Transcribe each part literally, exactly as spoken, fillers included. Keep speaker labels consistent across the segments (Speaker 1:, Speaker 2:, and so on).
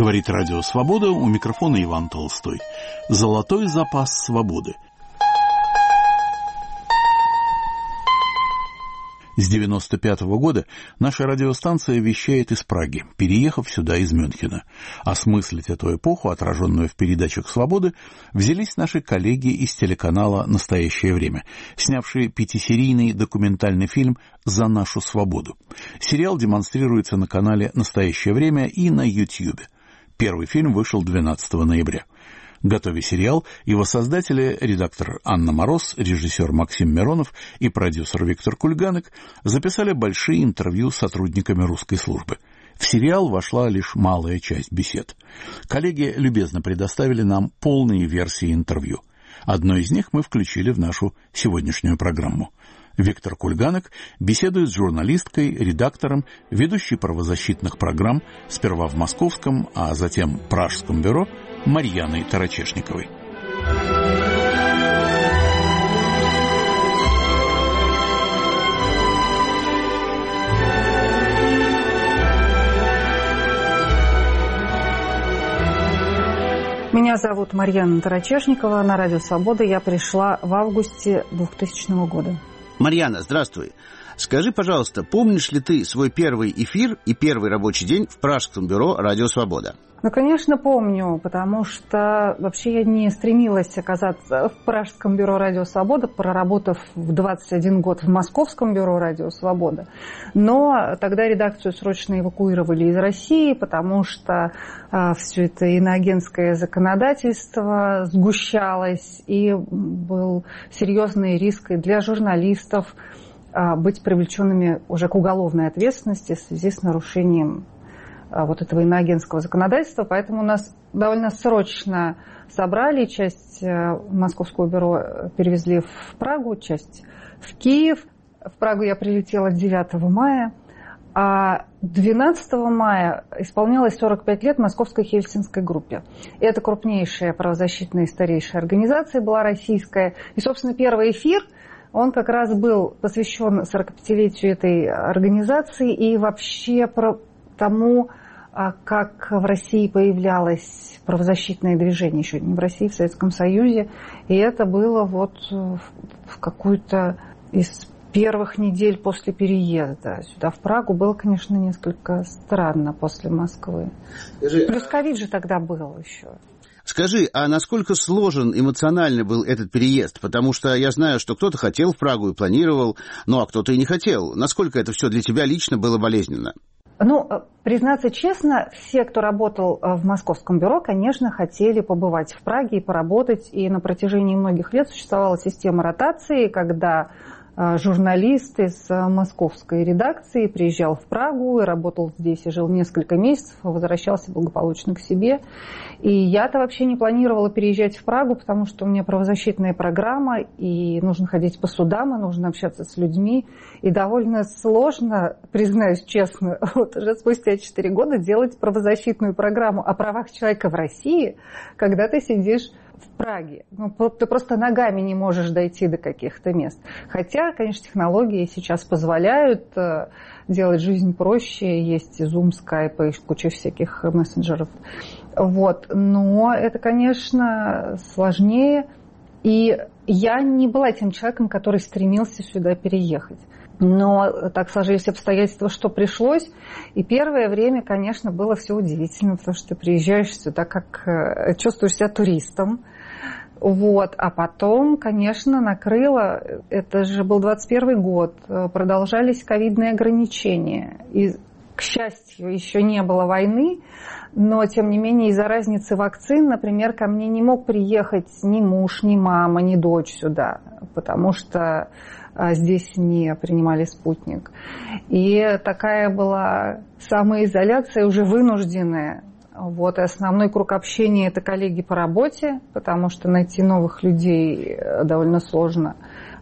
Speaker 1: Говорит Радио Свобода, у микрофона Иван Толстой. Золотой запас свободы. С девяносто пятого года наша радиостанция вещает из Праги, переехав сюда из Мюнхена. Осмыслить эту эпоху, отраженную в передачах «Свободы», взялись наши коллеги из телеканала «Настоящее время», снявшие пятисерийный документальный фильм «За нашу свободу». Сериал демонстрируется на канале «Настоящее время» и на Ютьюбе. Первый фильм вышел двенадцатого ноября. Готовя сериал, его создатели, редактор Анна Мороз, режиссер Максим Миронов и продюсер Виктор Кульганек записали большие интервью с сотрудниками русской службы. В сериал вошла лишь малая часть бесед. Коллеги любезно предоставили нам полные версии интервью. Одно из них мы включили в нашу сегодняшнюю программу. Виктор Кульганек беседует с журналисткой, редактором, ведущей правозащитных программ, сперва в Московском, а затем Пражском бюро, Марьяной Тарачешниковой.
Speaker 2: Меня зовут Марьяна Тарачешникова. На Радио Свобода я пришла в августе двухтысячного года.
Speaker 3: Марьяна, здравствуй. Скажи, пожалуйста, помнишь ли ты свой первый эфир и первый рабочий день в Пражском бюро «Радио Свобода»?
Speaker 2: Ну, конечно, помню, потому что вообще я не стремилась оказаться в Пражском бюро «Радио Свобода», проработав в двадцать один год в Московском бюро «Радио Свобода». Но тогда редакцию срочно эвакуировали из России, потому что а, все это иноагентское законодательство сгущалось, и был серьезный риск и для журналистов а, быть привлеченными уже к уголовной ответственности в связи с нарушением вот этого иноагентского законодательства, поэтому нас довольно срочно собрали, часть Московского бюро перевезли в Прагу, часть в Киев. В Прагу я прилетела девятого мая, а двенадцатого мая исполнялось сорок пять лет Московской Хельсинской группе. Это крупнейшая правозащитная и старейшая организация была российская. И, собственно, первый эфир, он как раз был посвящен сорокапятилетию этой организации и вообще про тому, как в России появлялось правозащитное движение, еще не в России, в Советском Союзе. И это было вот в какую-то из первых недель после переезда сюда, в Прагу. Было, конечно, несколько странно после Москвы. Скажи, Плюс ковид же тогда был еще.
Speaker 3: Скажи, а насколько сложен эмоционально был этот переезд? Потому что я знаю, что кто-то хотел в Прагу и планировал, ну а кто-то и не хотел. Насколько это все для тебя лично было болезненно?
Speaker 2: Ну, признаться честно, все, кто работал в Московском бюро, конечно, хотели побывать в Праге и поработать. И на протяжении многих лет существовала система ротации, когда журналист из московской редакции приезжал в Прагу и работал здесь, и жил несколько месяцев, возвращался благополучно к себе. И я-то вообще не планировала переезжать в Прагу, потому что у меня правозащитная программа, и нужно ходить по судам, и нужно общаться с людьми. И довольно сложно, признаюсь честно, вот уже спустя четыре года делать правозащитную программу о правах человека в России, когда ты сидишь в Праге. Ну, ты просто ногами не можешь дойти до каких-то мест. Хотя, конечно, технологии сейчас позволяют делать жизнь проще. Есть и Zoom, Skype, и куча всяких мессенджеров. Вот. Но это, конечно, сложнее. И я не была тем человеком, который стремился сюда переехать. Но так сложились обстоятельства, что пришлось. И первое время, конечно, было все удивительно, потому что ты приезжаешь сюда, как чувствуешь себя туристом. Вот. А потом, конечно, накрыло. Это же был двадцать первый год. Продолжались ковидные ограничения. И, к счастью, еще не было войны. Но, тем не менее, из-за разницы вакцин, например, ко мне не мог приехать ни муж, ни мама, ни дочь сюда. Потому что здесь не принимали спутник. И такая была самоизоляция уже вынужденная. Вот, и основной круг общения – это коллеги по работе, потому что найти новых людей довольно сложно.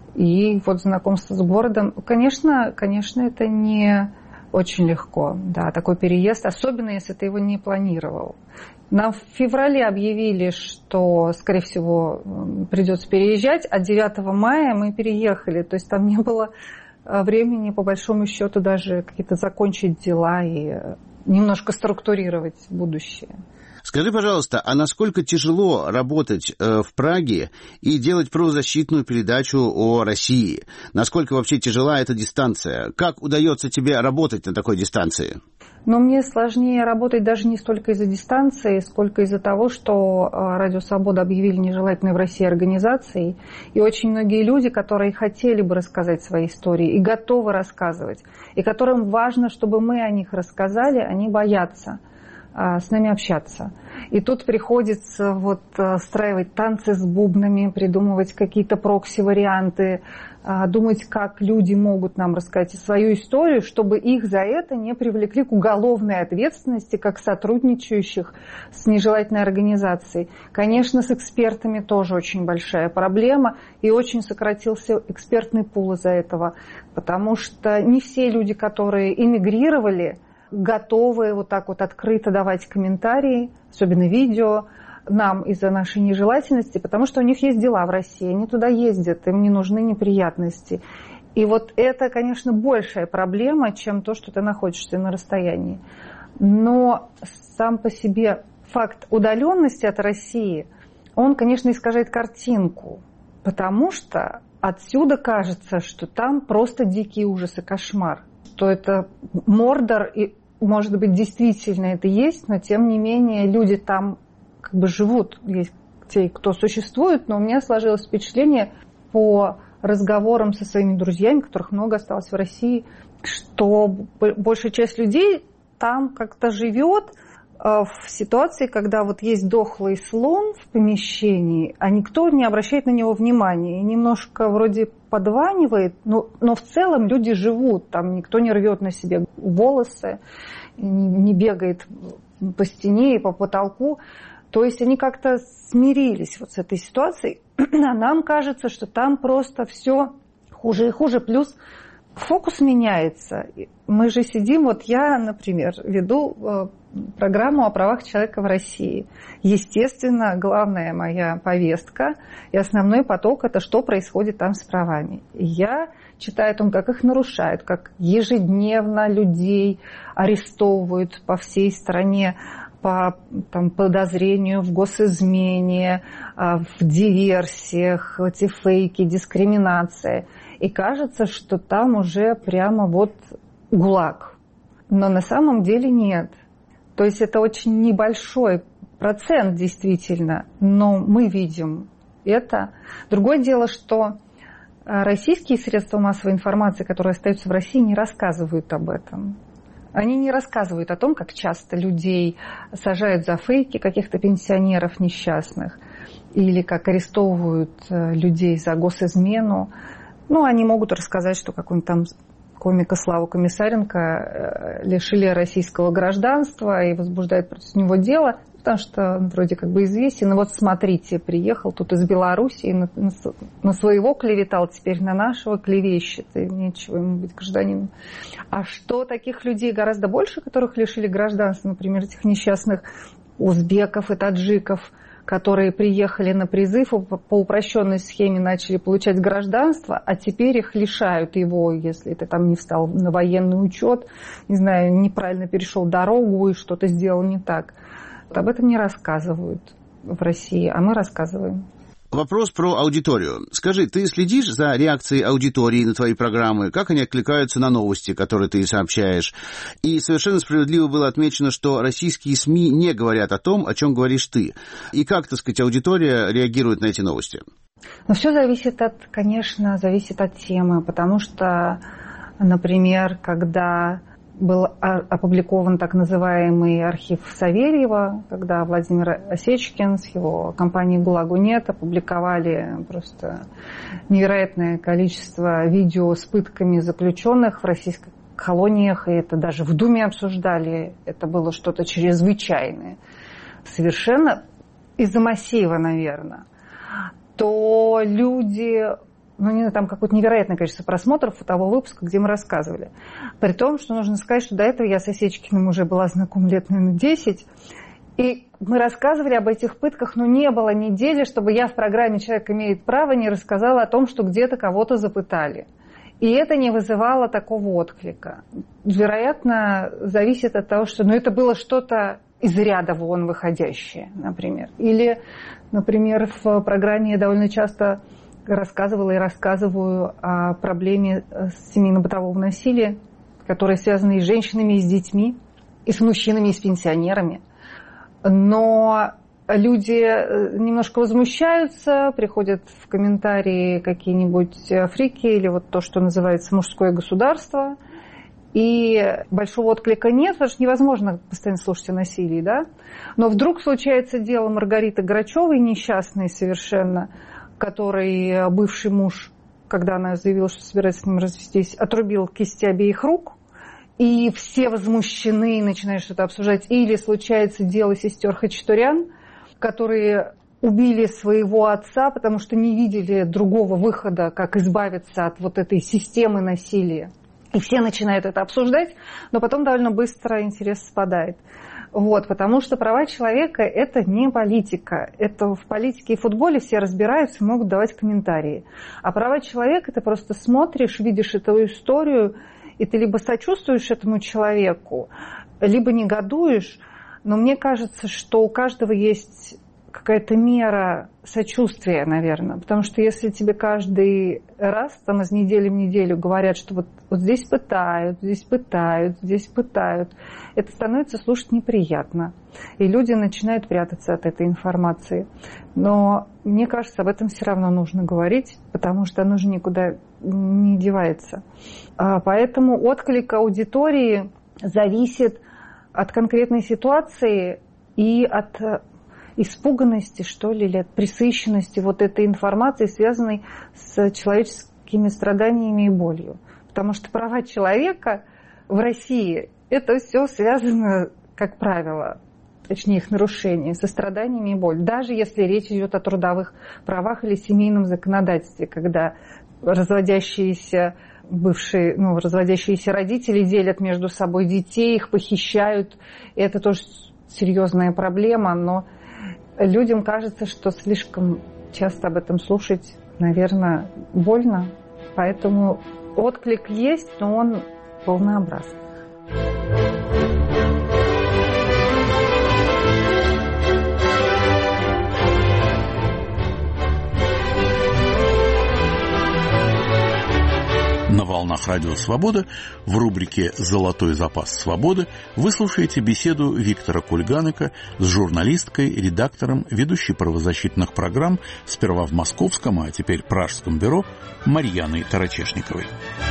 Speaker 2: И вот знакомство с городом. Конечно, конечно, это не очень легко, да, такой переезд, особенно если ты его не планировал. Нам в феврале объявили, что, скорее всего, придется переезжать, а девятого мая мы переехали. То есть там не было времени, по большому счету, даже какие-то закончить дела и немножко структурировать будущее.
Speaker 3: Скажи, пожалуйста, а насколько тяжело работать э, в Праге и делать правозащитную передачу о России? Насколько вообще тяжела эта дистанция? Как удается тебе работать на такой дистанции?
Speaker 2: Но мне сложнее работать даже не столько из-за дистанции, сколько из-за того, что Радио Свобода объявили нежелательной в России организацией. И очень многие люди, которые хотели бы рассказать свои истории и готовы рассказывать, и которым важно, чтобы мы о них рассказали, они боятся с нами общаться. И тут приходится вот устраивать танцы с бубнами, придумывать какие-то прокси-варианты, думать, как люди могут нам рассказать свою историю, чтобы их за это не привлекли к уголовной ответственности, как сотрудничающих с нежелательной организацией. Конечно, с экспертами тоже очень большая проблема, и очень сократился экспертный пул из-за этого, потому что не все люди, которые эмигрировали, готовы вот так вот открыто давать комментарии, особенно видео, нам из-за нашей нежелательности, потому что у них есть дела в России, они туда ездят, им не нужны неприятности. И вот это, конечно, большая проблема, чем то, что ты находишься на расстоянии. Но сам по себе факт удаленности от России, он, конечно, искажает картинку, потому что отсюда кажется, что там просто дикий ужас и кошмар, что это Мордор, и, может быть, действительно это есть, но, тем не менее, люди там как бы живут, есть те, кто существует, но у меня сложилось впечатление по разговорам со своими друзьями, которых много осталось в России, что большая часть людей там как-то живет в ситуации, когда вот есть дохлый слон в помещении, а никто не обращает на него внимания. И немножко вроде подванивает, но, но в целом люди живут, там никто не рвет на себе волосы, не бегает по стене и по потолку. То есть они как-то смирились вот с этой ситуацией, а нам кажется, что там просто все хуже и хуже, плюс фокус меняется. Мы же сидим, вот я, например, веду программу о правах человека в России. Естественно, главная моя повестка и основной поток – это что происходит там с правами. И я читаю о том, как их нарушают, как ежедневно людей арестовывают по всей стране по там, подозрению в госизмене, в диверсиях, эти фейки, дискриминация. И кажется, что там уже прямо вот ГУЛАГ. Но на самом деле нет. То есть это очень небольшой процент действительно, но мы видим это. Другое дело, что российские средства массовой информации, которые остаются в России, не рассказывают об этом. Они не рассказывают о том, как часто людей сажают за фейки, каких-то пенсионеров несчастных, или как арестовывают людей за госизмену. Ну, они могут рассказать, что какой-нибудь там комика Славу Комиссаренко лишили российского гражданства и возбуждают против него дело, потому что он вроде как бы известен. И вот смотрите, приехал тут из Белоруссии, на, на своего клеветал, теперь на нашего клевещет, и нечего ему быть гражданином. А что таких людей гораздо больше, которых лишили гражданства, например, этих несчастных узбеков и таджиков, которые приехали на призыв, по упрощенной схеме начали получать гражданство, а теперь их лишают его, если ты там не встал на военный учет, не знаю, неправильно перешел дорогу и что-то сделал не так. Вот об этом не рассказывают в России, а мы рассказываем.
Speaker 3: Вопрос про аудиторию. Скажи, ты следишь за реакцией аудитории на твои программы? Как они откликаются на новости, которые ты сообщаешь? И совершенно справедливо было отмечено, что российские СМИ не говорят о том, о чем говоришь ты. И как, так сказать, аудитория реагирует на эти новости?
Speaker 2: Ну, все зависит от, конечно, зависит от темы, потому что, например, когда был опубликован так называемый архив Савельева, когда Владимир Осечкин с его компанией «ГУЛАГу нет» опубликовали просто невероятное количество видео с пытками заключенных в российских колониях, и это даже в Думе обсуждали, это было что-то чрезвычайное. Совершенно из-за массива, наверное. То люди... Ну, не знаю, там какое-то невероятное количество просмотров того выпуска, где мы рассказывали. При том, что нужно сказать, что до этого я с Осечкиным уже была знакома лет, наверное, десять. И мы рассказывали об этих пытках, но не было недели, чтобы я в программе «Человек имеет право» не рассказала о том, что где-то кого-то запытали. И это не вызывало такого отклика. Вероятно, зависит от того, что ну, это было что-то из ряда вон выходящее, например. Или, например, в программе я довольно часто рассказывала и рассказываю о проблеме семейно-бытового насилия, которая связана и с женщинами, и с детьми, и с мужчинами, и с пенсионерами. Но люди немножко возмущаются, приходят в комментарии какие-нибудь фрики или вот то, что называется мужское государство, и большого отклика нет, потому что невозможно постоянно слушать о насилии, да? Но вдруг случается дело Маргариты Грачевой, несчастной совершенно, которой бывший муж, когда она заявила, что собирается с ним развестись, отрубил кисти обеих рук, и все возмущены и начинают что-то обсуждать. Или случается дело сестер Хачатурян, которые убили своего отца, потому что не видели другого выхода, как избавиться от вот этой системы насилия. И все начинают это обсуждать, но потом довольно быстро интерес спадает. Вот, потому что права человека – это не политика. Это в политике и футболе все разбираются и могут давать комментарии. А права человека – ты просто смотришь, видишь эту историю, и ты либо сочувствуешь этому человеку, либо негодуешь. Но мне кажется, что у каждого есть какая-то мера сочувствия, наверное. Потому что если тебе каждый раз, там, из недели в неделю говорят, что вот, вот здесь пытают, здесь пытают, здесь пытают, это становится слушать неприятно. И люди начинают прятаться от этой информации. Но мне кажется, об этом все равно нужно говорить, потому что оно же никуда не девается. Поэтому отклик аудитории зависит от конкретной ситуации и от испуганности, что ли, или от пресыщенности вот этой информации, связанной с человеческими страданиями и болью. Потому что права человека в России – это все связано, как правило, точнее их нарушение, со страданиями и болью. Даже если речь идет о трудовых правах или семейном законодательстве, когда разводящиеся бывшие, ну, разводящиеся родители делят между собой детей, их похищают. И это тоже серьезная проблема, но людям кажется, что слишком часто об этом слушать, наверное, больно. Поэтому отклик есть, но он волнообразный.
Speaker 1: На волнах Радио Свобода в рубрике «Золотой запас свободы» вы слушаете беседу Виктора Кульганека с журналисткой, редактором, ведущей правозащитных программ сперва в Московском, а теперь Пражском бюро Марьяной Тарачешниковой.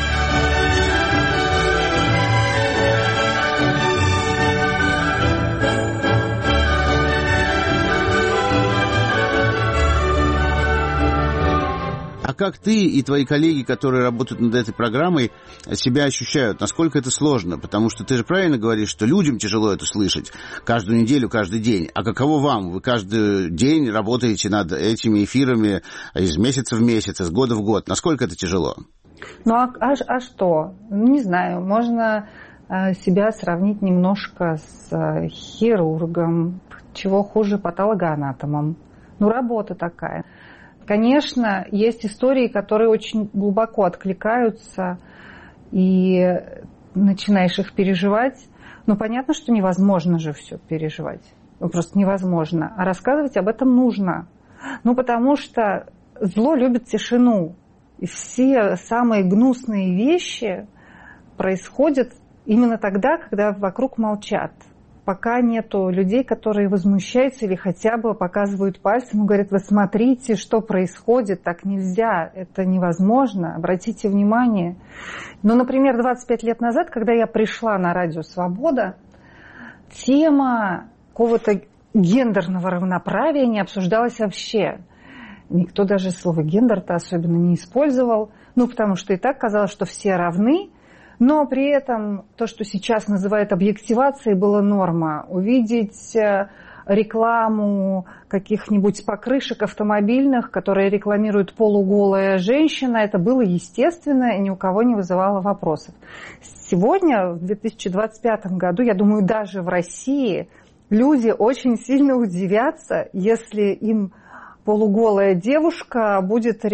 Speaker 3: А как ты и твои коллеги, которые работают над этой программой, себя ощущают? Насколько это сложно? Потому что ты же правильно говоришь, что людям тяжело это слышать каждую неделю, каждый день. А каково вам? Вы каждый день работаете над этими эфирами из месяца в месяц, из года в год. Насколько это тяжело?
Speaker 2: Ну а, а, а что? Не знаю. Можно себя сравнить немножко с хирургом, чего хуже патологоанатомом. Ну, работа такая. Конечно, есть истории, которые очень глубоко откликаются, и начинаешь их переживать. Но понятно, что невозможно же все переживать. Просто невозможно. А рассказывать об этом нужно. Ну, потому что зло любит тишину. И все самые гнусные вещи происходят именно тогда, когда вокруг молчат. Пока нету людей, которые возмущаются или хотя бы показывают пальцем и говорят: вы смотрите, что происходит, так нельзя, это невозможно, обратите внимание. Ну, например, двадцать пять лет назад, когда я пришла на Радио Свобода, тема какого-то гендерного равноправия не обсуждалась вообще. Никто даже слово «гендер»-то особенно не использовал, ну, потому что и так казалось, что все равны. Но при этом то, что сейчас называют объективацией, была норма. Увидеть рекламу каких-нибудь покрышек автомобильных, которые рекламируют полуголая женщина, это было естественно и ни у кого не вызывало вопросов. Сегодня, в две тысячи двадцать пятом году, я думаю, даже в России люди очень сильно удивятся, если им полуголая девушка будет рекламировать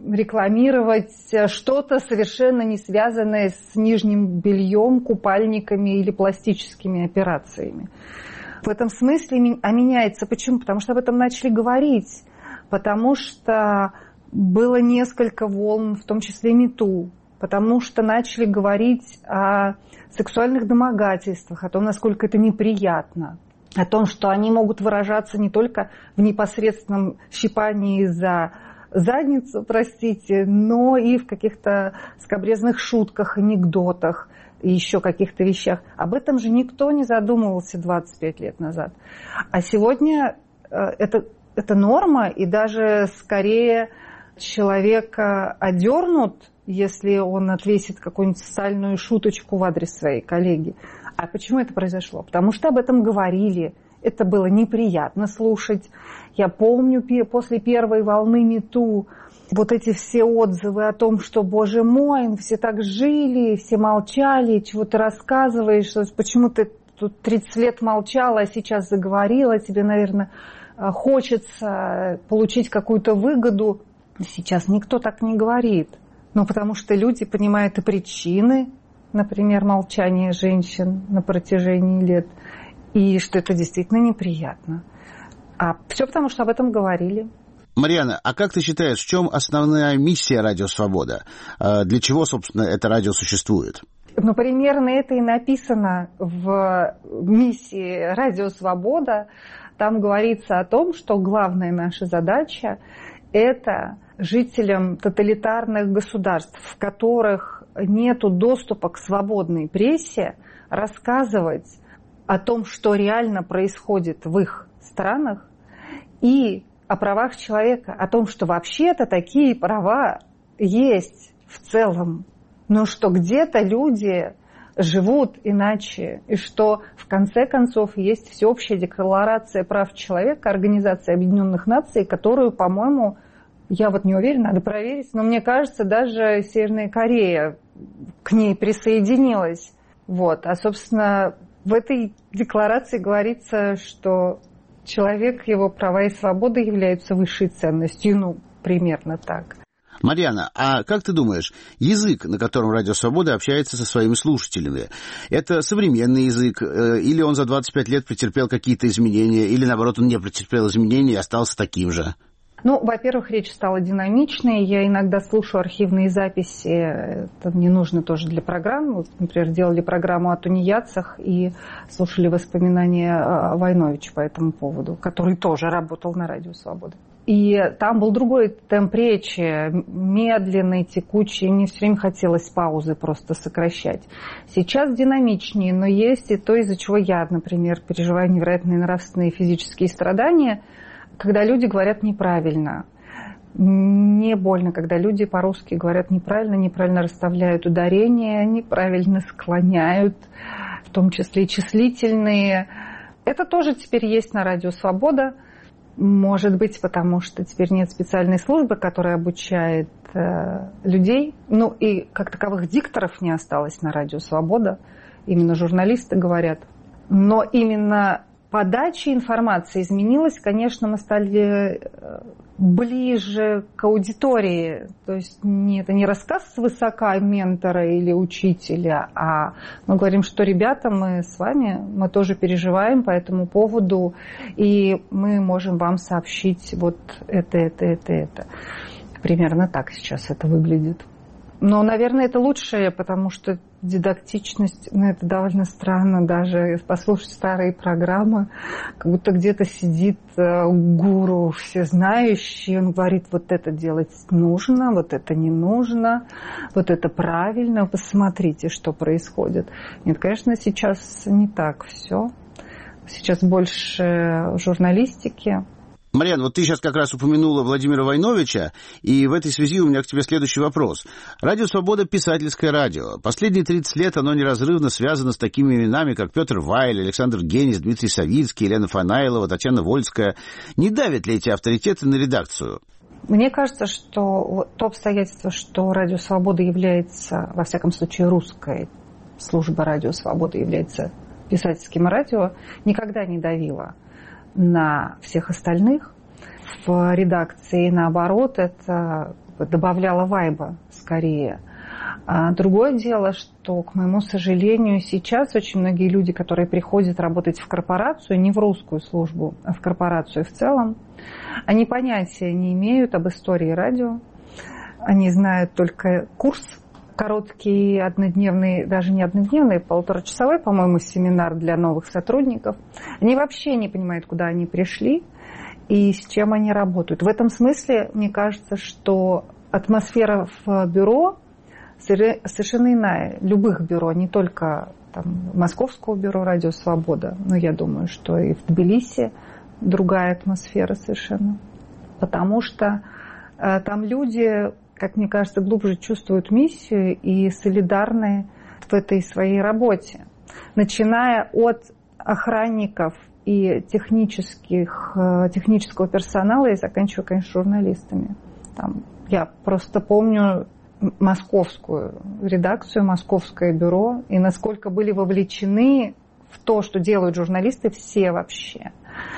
Speaker 2: рекламировать что-то совершенно не связанное с нижним бельем, купальниками или пластическими операциями. В этом смысле а меняется. Почему? Потому что об этом начали говорить. Потому что было несколько волн, в том числе MeToo. Потому что начали говорить о сексуальных домогательствах, о том, насколько это неприятно. О том, что они могут выражаться не только в непосредственном щипании за задницу, простите, но и в каких-то скабрезных шутках, анекдотах и еще каких-то вещах. Об этом же никто не задумывался двадцать пять лет назад. А сегодня это, это норма, и даже скорее человека одернут, если он отвесит какую-нибудь социальную шуточку в адрес своей коллеги. А почему это произошло? Потому что об этом говорили. Это было неприятно слушать. Я помню после первой волны MeToo вот эти все отзывы о том, что, боже мой, все так жили, все молчали, чего ты рассказываешь, почему ты тут тридцать лет молчала, а сейчас заговорила, тебе, наверное, хочется получить какую-то выгоду. Сейчас никто так не говорит. Ну, потому что люди понимают и причины, например, молчания женщин на протяжении лет, и что это действительно неприятно. А все потому, что об этом говорили.
Speaker 3: Марьяна, а как ты считаешь, в чем основная миссия «Радио Свобода»? Для чего, собственно, это радио существует?
Speaker 2: Ну, примерно это и написано в миссии «Радио Свобода». Там говорится о том, что главная наша задача – это жителям тоталитарных государств, в которых нет доступа к свободной прессе, рассказывать о том, что реально происходит в их странах, и о правах человека, о том, что вообще-то такие права есть в целом, но что где-то люди живут иначе, и что в конце концов есть всеобщая декларация прав человека Организации Объединенных Наций, которую, по-моему, я вот не уверена, надо проверить, но мне кажется, даже Северная Корея к ней присоединилась. Вот. А, собственно, в этой декларации говорится, что человек, его права и свободы являются высшей ценностью. Ну, примерно так.
Speaker 3: Марьяна, а как ты думаешь, язык, на котором «Радио Свобода» общается со своими слушателями, это современный язык, или он за двадцать пять лет претерпел какие-то изменения, или, наоборот, он не претерпел изменений и остался таким же?
Speaker 2: Ну, во-первых, речь стала динамичной. Я иногда слушаю архивные записи. Это мне нужно тоже для программ. Вот, например, делали программу о тунеядцах и слушали воспоминания Войновича по этому поводу, который тоже работал на «Радио Свобода». И там был другой темп речи, медленный, текучий. Мне все время хотелось паузы просто сокращать. Сейчас динамичнее, но есть и то, из-за чего я, например, переживаю невероятные нравственные и физические страдания, когда люди говорят неправильно. Мне больно, когда люди по-русски говорят неправильно, неправильно расставляют ударения, неправильно склоняют, в том числе и числительные. Это тоже теперь есть на «Радио Свобода». Может быть, потому что теперь нет специальной службы, которая обучает э, людей. Ну и как таковых дикторов не осталось на «Радио Свобода». Именно журналисты говорят. Но именно подача информации изменилась. Конечно, мы стали ближе к аудитории. То есть не, это не рассказ свысока ментора или учителя, а мы говорим, что, ребята, мы с вами, мы тоже переживаем по этому поводу, и мы можем вам сообщить вот это, это, это, это. Примерно так сейчас это выглядит. Но, наверное, это лучшее, потому что дидактичность, ну, это довольно странно даже послушать старые программы, как будто где-то сидит гуру всезнающий, он говорит, вот это делать нужно, вот это не нужно, вот это правильно, посмотрите, что происходит. Нет, конечно, сейчас не так все. Сейчас больше журналистики.
Speaker 3: Марьяна, вот ты сейчас как раз упомянула Владимира Войновича, и в этой связи у меня к тебе следующий вопрос. «Радио Свобода» — писательское радио. Последние тридцать лет оно неразрывно связано с такими именами, как Петр Вайль, Александр Генис, Дмитрий Савицкий, Елена Фанаилова, Татьяна Вольская. Не давят ли эти авторитеты на редакцию?
Speaker 2: Мне кажется, что то обстоятельство, что «Радио Свобода» является, во всяком случае, русская служба «Радио Свобода» является писательским радио, никогда не давило на всех остальных. В редакции, наоборот, это бы добавляла вайба скорее. А другое дело, что, к моему сожалению, сейчас очень многие люди, которые приходят работать в корпорацию, не в русскую службу, а в корпорацию в целом, они понятия не имеют об истории радио. Они знают только курс, короткий, однодневный, даже не однодневный, полуторачасовой, по-моему, семинар для новых сотрудников. Они вообще не понимают, куда они пришли и с чем они работают. В этом смысле, мне кажется, что атмосфера в бюро совершенно иная. Любых бюро, не только там, Московского бюро «Радио Свобода», но я думаю, что и в Тбилиси другая атмосфера совершенно. Потому что э, там люди, как мне кажется, глубже чувствуют миссию и солидарны в этой своей работе. Начиная от охранников и технических, э, технического персонала и заканчивая, конечно, журналистами. Там, я просто помню московскую редакцию, московское бюро, и насколько были вовлечены в то, что делают журналисты, все вообще.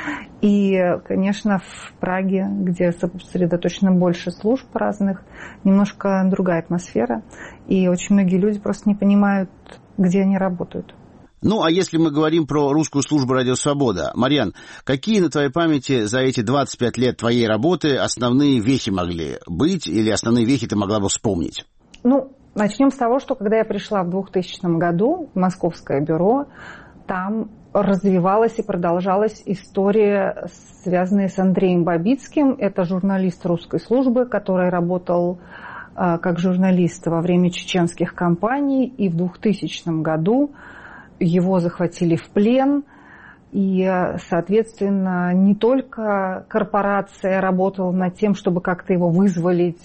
Speaker 2: И, конечно, в Праге, где сосредоточено больше служб разных, немножко другая атмосфера, и очень многие люди просто не понимают, где они работают.
Speaker 3: Ну, а если мы говорим про русскую службу «Радио Свобода», Марьян, какие на твоей памяти за эти двадцать пять лет твоей работы основные вехи могли быть, или основные вехи ты могла бы вспомнить?
Speaker 2: Ну, начнем с того, что когда я пришла в двухтысячном году в Московское бюро, там развивалась и продолжалась история, связанная с Андреем Бабицким. Это журналист русской службы, который работал э, как журналист во время чеченских кампаний, и в двухтысячном году его захватили в плен, и, соответственно, не только корпорация работала над тем, чтобы как-то его вызволить,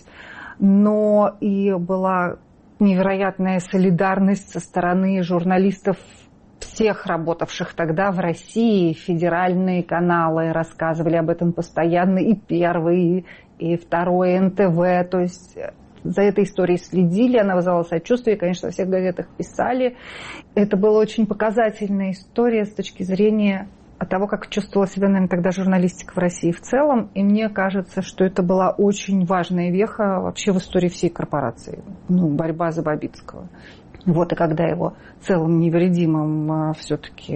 Speaker 2: но и была невероятная солидарность со стороны журналистов, всех работавших тогда в России. Федеральные каналы рассказывали об этом постоянно, и Первый, и Второй, эн тэ вэ, то есть за этой историей следили, она вызывала сочувствие, конечно, во всех газетах писали. Это была очень показательная история с точки зрения того, как чувствовала себя, наверное, тогда журналистика в России в целом. И мне кажется, что это была очень важная веха вообще в истории всей корпорации. Ну, борьба за Бабицкого. Вот, и когда его целым невредимым все-таки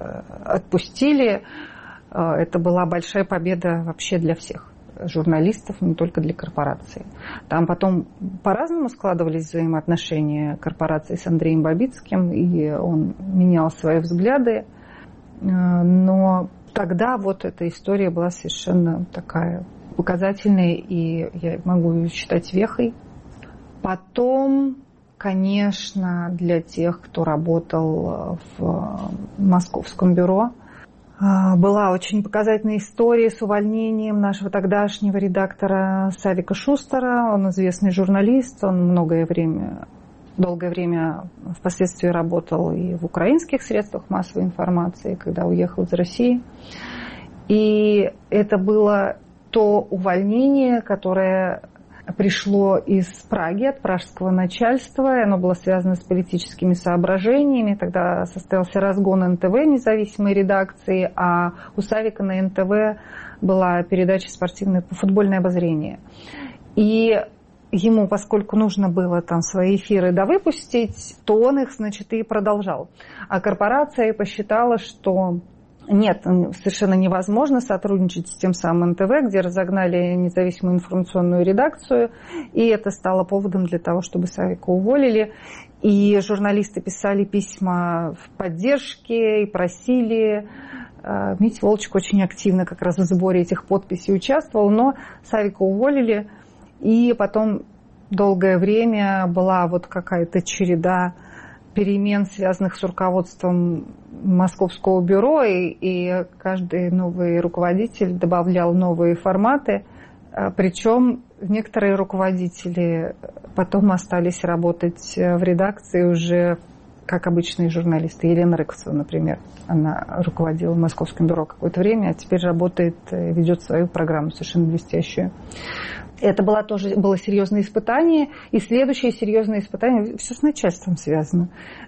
Speaker 2: отпустили, это была большая победа вообще для всех журналистов, не только для корпорации. Там потом по-разному складывались взаимоотношения корпорации с Андреем Бабицким, и он менял свои взгляды. Но тогда вот эта история была совершенно такая показательная, и я могу ее считать вехой. Потом, конечно, для тех, кто работал в московском бюро, была очень показательная история с увольнением нашего тогдашнего редактора Савика Шустера. Он известный журналист, он многое время, долгое время впоследствии работал и в украинских средствах массовой информации, когда уехал из России. И это было то увольнение, которое пришло из Праги, от пражского начальства, и оно было связано с политическими соображениями. Тогда состоялся разгон эн тэ вэ, независимой редакции, а у Савика на эн тэ вэ была передача спортивное футбольное обозрение. И ему, поскольку нужно было там свои эфиры довыпустить, то он их, значит, и продолжал. А корпорация посчитала, что нет, совершенно невозможно сотрудничать с тем самым эн тэ вэ, где разогнали независимую информационную редакцию, и это стало поводом для того, чтобы Савика уволили. И журналисты писали письма в поддержке и просили. Митя Волчек очень активно как раз в сборе этих подписей участвовал, но Савика уволили, и потом долгое время была вот какая-то череда перемен, связанных с руководством Московского бюро, и, и каждый новый руководитель добавлял новые форматы. Причем некоторые руководители потом остались работать в редакции уже как обычные журналисты. Елена Рыковцева, например, она руководила Московским бюро какое-то время, а теперь работает, ведет свою программу совершенно блестящую. Это было тоже было серьезное испытание. И следующее серьезное испытание, все с начальством связано.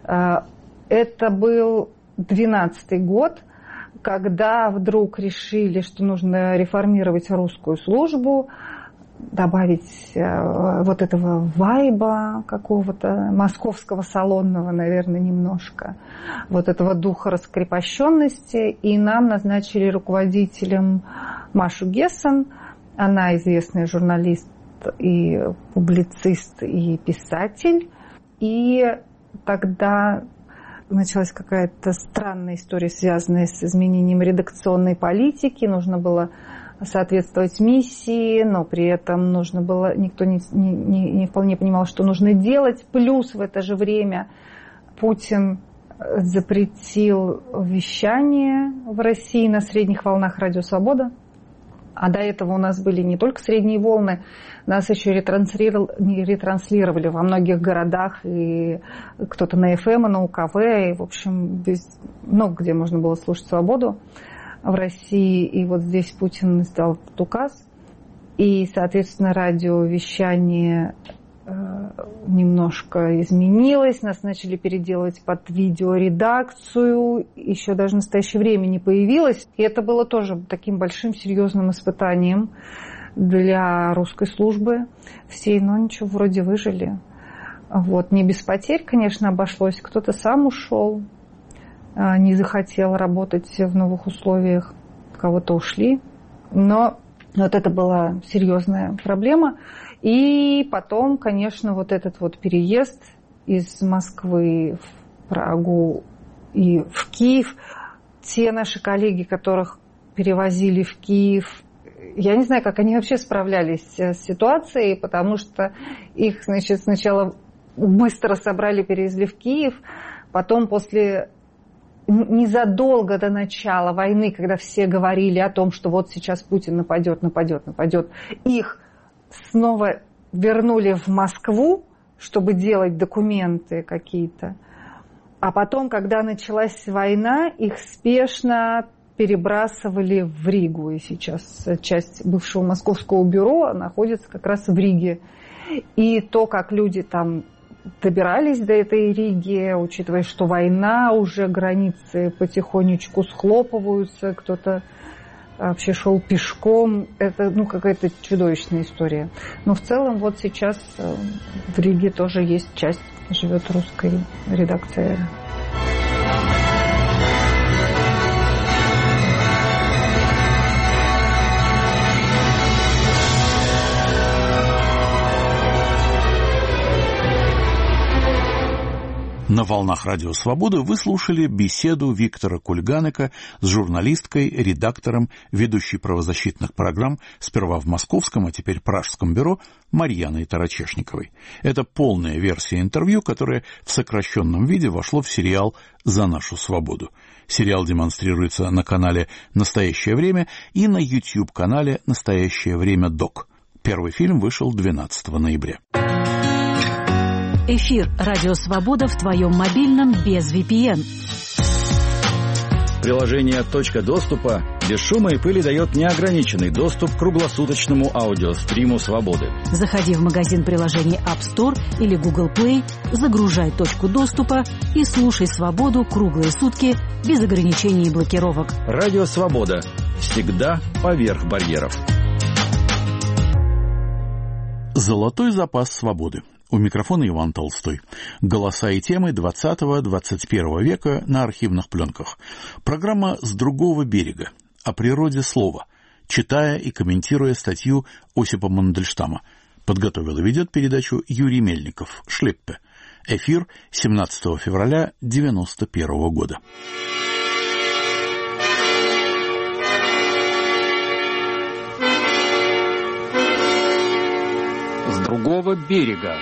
Speaker 2: Это был двенадцатый год, когда вдруг решили, что нужно реформировать русскую службу. добавить вот этого вайба какого-то, московского салонного, наверное, немножко, вот этого духа раскрепощенности. И нам назначили руководителем Машу Гессен. Она известный журналист и публицист, и писатель. И тогда началась какая-то странная история, связанная с изменением редакционной политики. Нужно было соответствовать миссии, но при этом нужно было, никто не, не, не вполне понимал, что нужно делать. Плюс в это же время Путин запретил вещание в России на средних волнах «Радио Свобода». А до этого у нас были не только средние волны, нас еще ретранслировали, ретранслировали во многих городах, и кто-то на эф эм, на у ка вэ, и, в общем, много где можно было слушать «Свободу» в России. И вот здесь Путин издал этот указ, и, соответственно, радиовещание немножко изменилось, нас начали переделывать под видеоредакцию, еще даже в настоящее время не появилось. И это было тоже таким большим серьезным испытанием для русской службы всей, но ничего, вроде выжили. Вот. Не без потерь, конечно, обошлось. Кто-то сам ушел, не захотел работать в новых условиях, кого-то ушли. Но вот это была серьезная проблема. И потом, конечно, вот этот вот переезд из Москвы в Прагу и в Киев. Те наши коллеги, которых перевозили в Киев, я не знаю, как они вообще справлялись с ситуацией, потому что их, значит, сначала быстро собрали, перевезли в Киев, потом после... Незадолго до начала войны, когда все говорили о том, что вот сейчас Путин нападет, нападет, нападет, их снова вернули в Москву, чтобы делать документы какие-то. А потом, когда началась война, их спешно перебрасывали в Ригу. И сейчас часть бывшего московского бюро находится как раз в Риге. И то, как люди там добирались до этой Риги, учитывая, что война, уже границы потихонечку схлопываются, кто-то вообще шел пешком. Это, ну, какая-то чудовищная история. Но в целом вот сейчас в Риге тоже есть часть, живет русская редакция.
Speaker 1: На волнах «Радио Свобода» вы слушали беседу Виктора Кульганека с журналисткой, редактором, ведущей правозащитных программ сперва в московском, а теперь пражском бюро Марьяной Тарачешниковой. Это полная версия интервью, которое в сокращенном виде вошло в сериал «За нашу свободу». Сериал демонстрируется на канале «Настоящее время» и на YouTube-канале «Настоящее время Док». Первый фильм вышел двенадцатого ноября.
Speaker 4: Эфир «Радио Свобода» в твоем мобильном без ви пи эн.
Speaker 5: Приложение «Точка доступа» без шума и пыли дает неограниченный доступ к круглосуточному аудиостриму «Свободы».
Speaker 4: Заходи в магазин приложений App Store или Google Play, загружай «Точку доступа» и слушай «Свободу» круглые сутки без ограничений и блокировок.
Speaker 5: «Радио Свобода» всегда поверх барьеров.
Speaker 1: Золотой запас свободы. У микрофона Иван Толстой. Голоса и темы двадцатого-двадцать первого века на архивных пленках. Программа «С другого берега». О природе слова. Читая и комментируя статью Осипа Мандельштама. Подготовил и ведет передачу Юрий Мельников. Шлеппе. Эфир семнадцатого февраля девяносто первого года.
Speaker 6: С другого берега.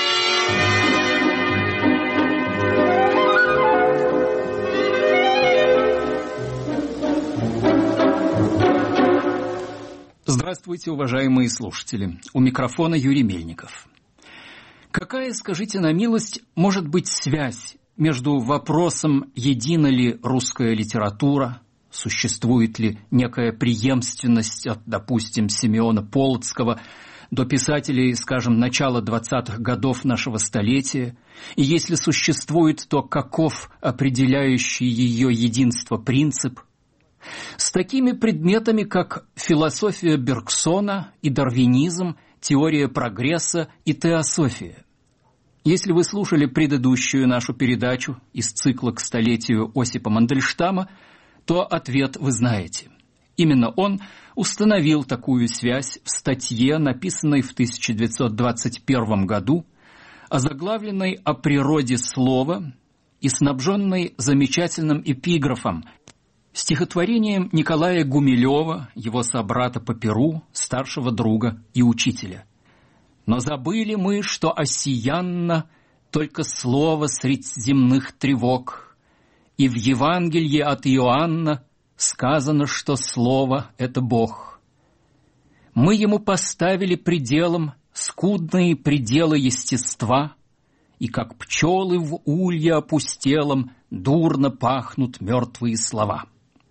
Speaker 6: Здравствуйте, уважаемые слушатели. У микрофона Юрий Мельников. Какая, скажите на милость, может быть связь между вопросом, едина ли русская литература, существует ли некая преемственность от, допустим, Симеона Полоцкого до писателей, скажем, начала двадцатых годов нашего столетия, и если существует, то каков определяющий ее единство принцип? С такими предметами, как философия Бергсона и дарвинизм, теория прогресса и теософия. Если вы слушали предыдущую нашу передачу из цикла к столетию Осипа Мандельштама, то ответ вы знаете. Именно он установил такую связь в статье, написанной в тысяча девятьсот двадцать первом году, озаглавленной «О природе слова» и снабженной замечательным эпиграфом, стихотворением Николая Гумилева, его собрата по перу, старшего друга и учителя. «Но забыли мы, что осиянно только слово средь земных тревог, и в Евангелии от Иоанна сказано, что слово — это Бог. Мы ему поставили пределом скудные пределы естества, и как пчелы в улье опустелом дурно пахнут мертвые слова».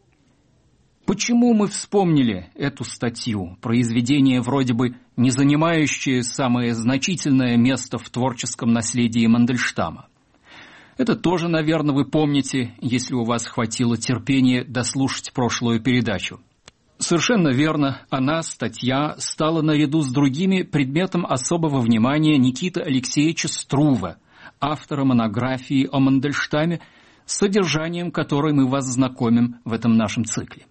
Speaker 6: Почему мы вспомнили эту статью, произведение вроде бы не занимающее самое значительное место в творческом наследии Мандельштама? Это тоже, наверное, вы помните, если у вас хватило терпения дослушать прошлую передачу. Совершенно верно, она, статья, стала наряду с другими предметом особого внимания Никиты Алексеевича Струве, автора монографии о Мандельштаме, с содержанием которой мы вас знакомим в этом нашем цикле.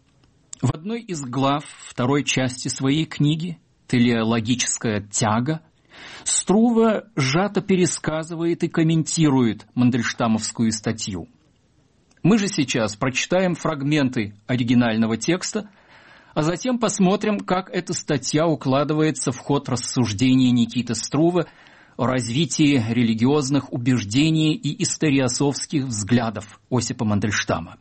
Speaker 6: В одной из глав второй части своей книги «Телеологическая тяга» Струве сжато пересказывает и комментирует мандельштамовскую статью. Мы же сейчас прочитаем фрагменты оригинального текста, а затем посмотрим, как эта статья укладывается в ход рассуждений Никиты Струве о развитии религиозных убеждений и историосовских взглядов Осипа Мандельштама.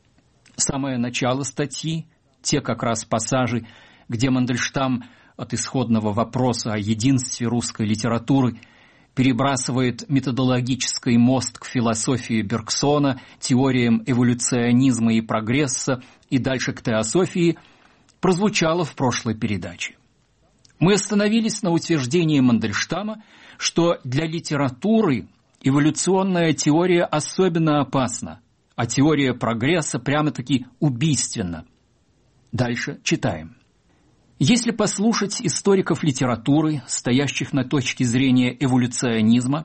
Speaker 6: Самое начало статьи, те как раз пассажи, где Мандельштам от исходного вопроса о единстве русской литературы перебрасывает методологический мост к философии Бергсона, теориям эволюционизма и прогресса и дальше к теософии, прозвучало в прошлой передаче. Мы остановились на утверждении Мандельштама, что для литературы эволюционная теория особенно опасна, а теория прогресса прямо-таки убийственна. Дальше читаем. Если послушать историков литературы, стоящих на точке зрения эволюционизма,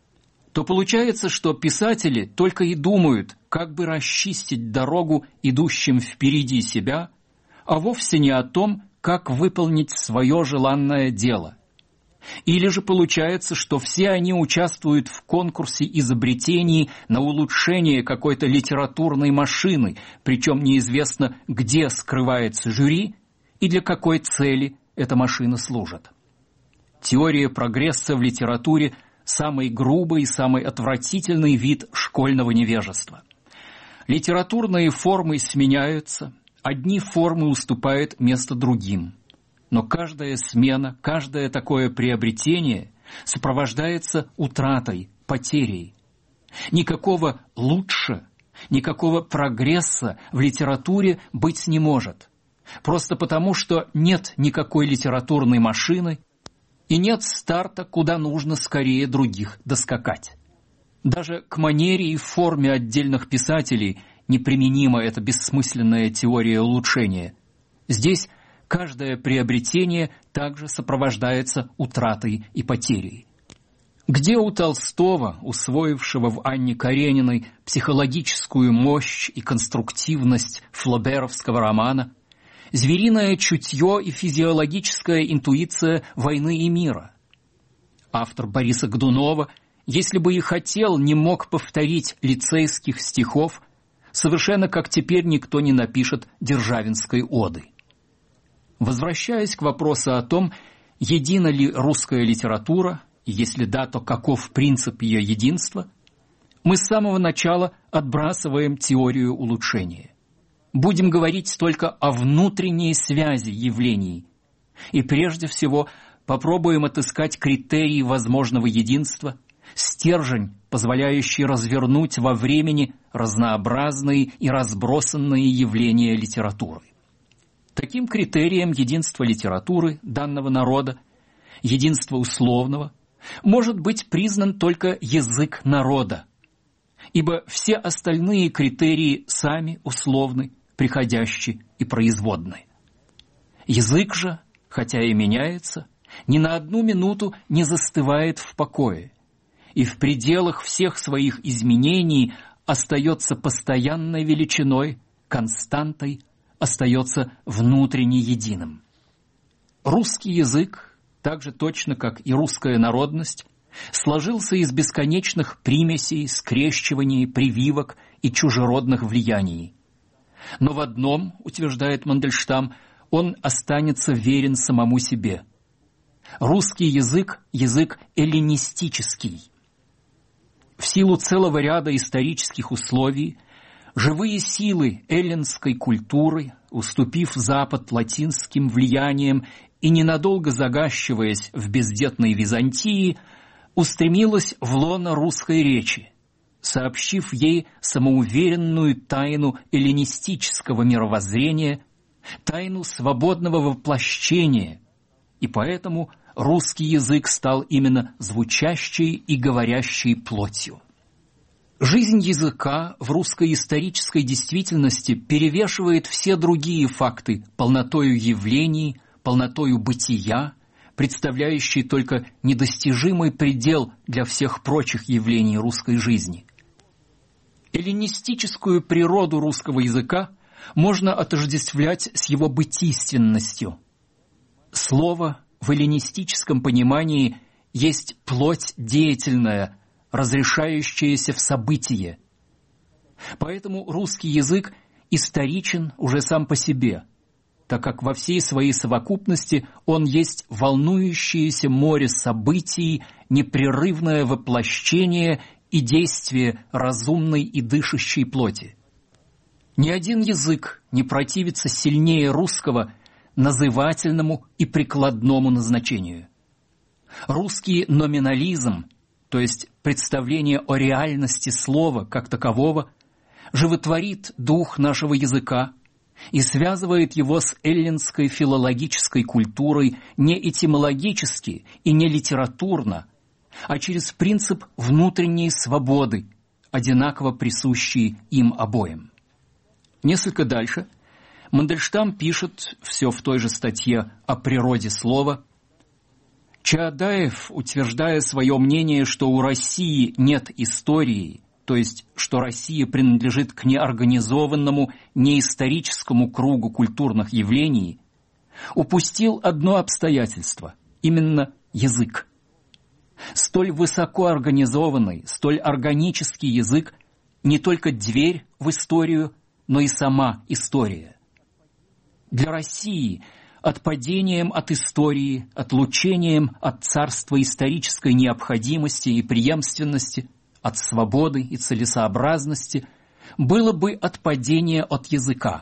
Speaker 6: то получается, что писатели только и думают, как бы расчистить дорогу идущим впереди себя, а вовсе не о том, как выполнить свое желанное дело. Или же получается, что все они участвуют в конкурсе изобретений на улучшение какой-то литературной машины, причем неизвестно, где скрывается жюри и для какой цели эта машина служит. Теория прогресса в литературе – самый грубый и самый отвратительный вид школьного невежества. Литературные формы сменяются, одни формы уступают место другим. Но каждая смена, каждое такое приобретение сопровождается утратой, потерей. Никакого лучше, никакого прогресса в литературе быть не может. Просто потому, что нет никакой литературной машины и нет старта, куда нужно скорее других доскакать. Даже к манере и форме отдельных писателей неприменима эта бессмысленная теория улучшения. Здесь каждое приобретение также сопровождается утратой и потерей. Где у Толстого, усвоившего в Анне Карениной психологическую мощь и конструктивность флоберовского романа, звериное чутье и физиологическая интуиция войны и мира? Автор Бориса Годунова, если бы и хотел, не мог повторить лицейских стихов, совершенно как теперь никто не напишет Державинской оды. Возвращаясь к вопросу о том, едина ли русская литература, и если да, то каков принцип ее единства, мы с самого начала отбрасываем теорию улучшения. Будем говорить только о внутренней связи явлений, и прежде всего попробуем отыскать критерии возможного единства, стержень, позволяющий развернуть во времени разнообразные и разбросанные явления литературы. Таким критерием единства литературы данного народа, единства условного, может быть признан только язык народа, ибо все остальные критерии сами условны, приходящий и производный. Язык же, хотя и меняется, ни на одну минуту не застывает в покое, и в пределах всех своих изменений остается постоянной величиной, константой, остается внутренне единым. Русский язык, так же точно, как и русская народность, сложился из бесконечных примесей, скрещиваний, прививок и чужеродных влияний. Но в одном, утверждает Мандельштам, он останется верен самому себе. Русский язык – язык эллинистический. В силу целого ряда исторических условий живые силы эллинской культуры, уступив Запад латинским влияниям и ненадолго загащиваясь в бездетной Византии, устремилась в лоно русской речи, сообщив ей самоуверенную тайну эллинистического мировоззрения, тайну свободного воплощения, и поэтому русский язык стал именно звучащей и говорящей плотью. Жизнь языка в русской исторической действительности перевешивает все другие факты полнотою явлений, полнотою бытия, представляющие только недостижимый предел для всех прочих явлений русской жизни. Эллинистическую природу русского языка можно отождествлять с его бытийственностью. Слово в эллинистическом понимании есть плоть деятельная, разрешающаяся в событие. Поэтому русский язык историчен уже сам по себе, так как во всей своей совокупности он есть волнующееся море событий, непрерывное воплощение и действие разумной и дышащей плоти. Ни один язык не противится сильнее русского назывательному и прикладному назначению. Русский номинализм, то есть представление о реальности слова как такового, животворит дух нашего языка и связывает его с эллинской филологической культурой не этимологически и не литературно, а через принцип внутренней свободы, одинаково присущий им обоим. Несколько дальше Мандельштам пишет, все в той же статье о природе слова: Чаадаев, утверждая свое мнение, что у России нет истории, то есть что Россия принадлежит к неорганизованному, неисторическому кругу культурных явлений, упустил одно обстоятельство, именно язык. Столь высокоорганизованный, столь органический язык не только дверь в историю, но и сама история. Для России отпадением от истории, отлучением от царства исторической необходимости и преемственности, от свободы и целесообразности было бы отпадение от языка.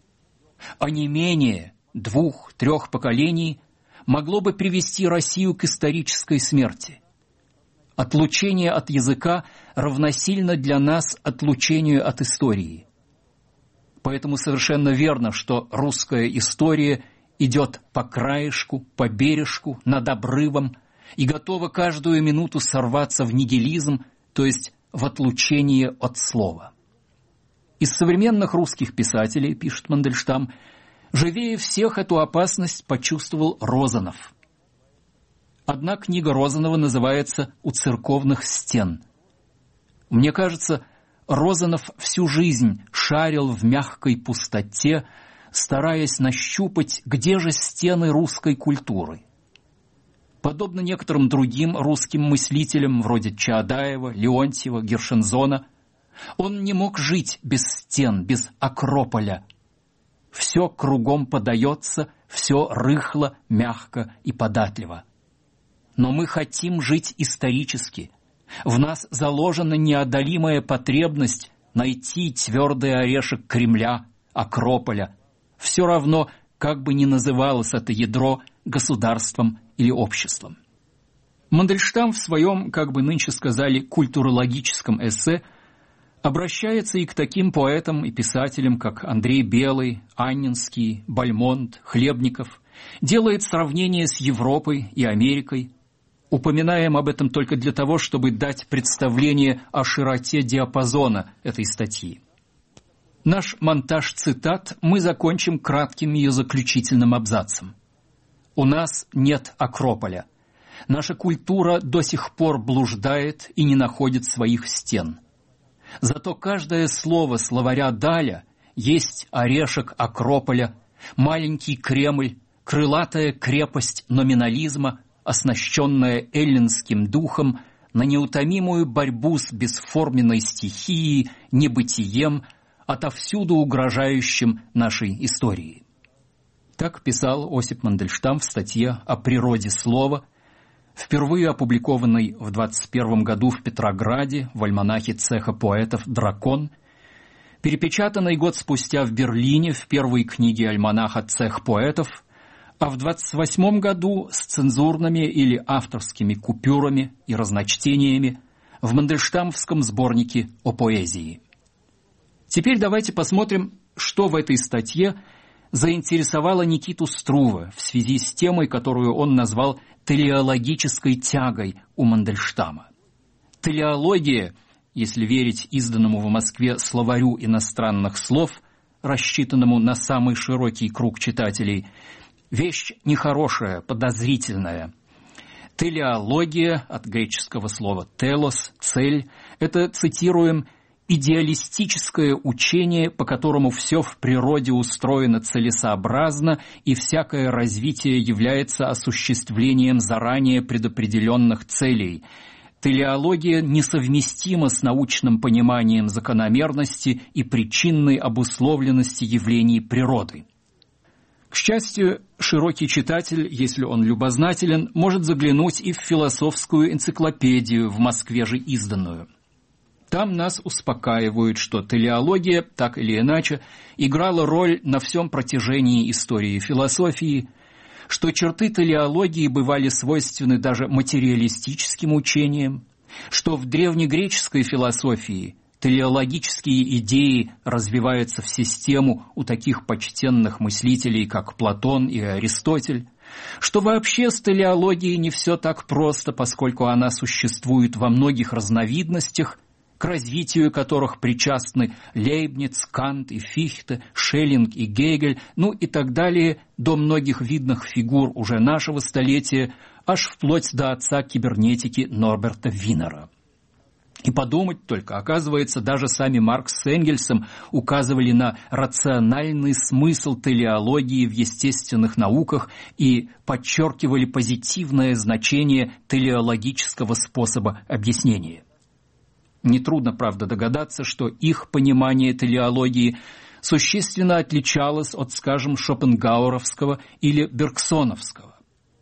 Speaker 6: Онемение двух-трех поколений могло бы привести Россию к исторической смерти. Отлучение от языка равносильно для нас отлучению от истории. Поэтому совершенно верно, что русская история идет по краешку, по бережку, над обрывом и готова каждую минуту сорваться в нигилизм, то есть в отлучение от слова. Из современных русских писателей, пишет Мандельштам, живее всех эту опасность почувствовал Розанов. Одна книга Розанова называется «У церковных стен». Мне кажется, Розанов всю жизнь шарил в мягкой пустоте, стараясь нащупать, где же стены русской культуры. Подобно некоторым другим русским мыслителям, вроде Чаадаева, Леонтьева, Гершензона, он не мог жить без стен, без Акрополя. Все кругом подается, все рыхло, мягко и податливо. Но мы хотим жить исторически. В нас заложена неодолимая потребность найти твердый орешек Кремля, Акрополя. Все равно, как бы ни называлось это ядро государством или обществом. Мандельштам в своем, как бы нынче сказали, культурологическом эссе обращается и к таким поэтам и писателям, как Андрей Белый, Анненский, Бальмонт, Хлебников, делает сравнение с Европой и Америкой. Упоминаем об этом только для того, чтобы дать представление о широте диапазона этой статьи. Наш монтаж цитат мы закончим кратким ее заключительным абзацем. У нас нет Акрополя. Наша культура до сих пор блуждает и не находит своих стен. Зато каждое слово словаря Даля есть орешек Акрополя, маленький Кремль, крылатая крепость номинализма, оснащенная эллинским духом, на неутомимую борьбу с бесформенной стихией, небытием, отовсюду угрожающим нашей истории. Так писал Осип Мандельштам в статье о природе слова, впервые опубликованной в двадцать первом году в Петрограде в альманахе цеха поэтов «Дракон», перепечатанной год спустя в Берлине в первой книге альманаха «Цех поэтов», а в двадцать восьмом году с цензурными или авторскими купюрами и разночтениями в Мандельштамовском сборнике о поэзии. Теперь давайте посмотрим, что в этой статье заинтересовало Никиту Струве в связи с темой, которую он назвал телеологической тягой у Мандельштама. Телеология, если верить изданному в Москве словарю иностранных слов, рассчитанному на самый широкий круг читателей, вещь нехорошая, подозрительная. Телеология, от греческого слова «телос», «цель», это, цитируем, идеалистическое учение, по которому все в природе устроено целесообразно и всякое развитие является осуществлением заранее предопределенных целей. Телеология несовместима с научным пониманием закономерности и причинной обусловленности явлений природы. К счастью, широкий читатель, если он любознателен, может заглянуть и в философскую энциклопедию, в Москве же изданную. Там нас успокаивают, что телеология, так или иначе, играла роль на всем протяжении истории философии, что черты телеологии бывали свойственны даже материалистическим учениям, что в древнегреческой философии телеологические идеи развиваются в систему у таких почтенных мыслителей, как Платон и Аристотель, что вообще с телеологией не все так просто, поскольку она существует во многих разновидностях, к развитию которых причастны Лейбниц, Кант и Фихте, Шеллинг и Гегель, ну и так далее, до многих видных фигур уже нашего столетия, аж вплоть до отца кибернетики Норберта Винера. И подумать только, оказывается, даже сами Маркс с Энгельсом указывали на рациональный смысл телеологии в естественных науках и подчеркивали позитивное значение телеологического способа объяснения. Нетрудно, правда, догадаться, что их понимание телеологии существенно отличалось от, скажем, шопенгауэровского или бергсоновского.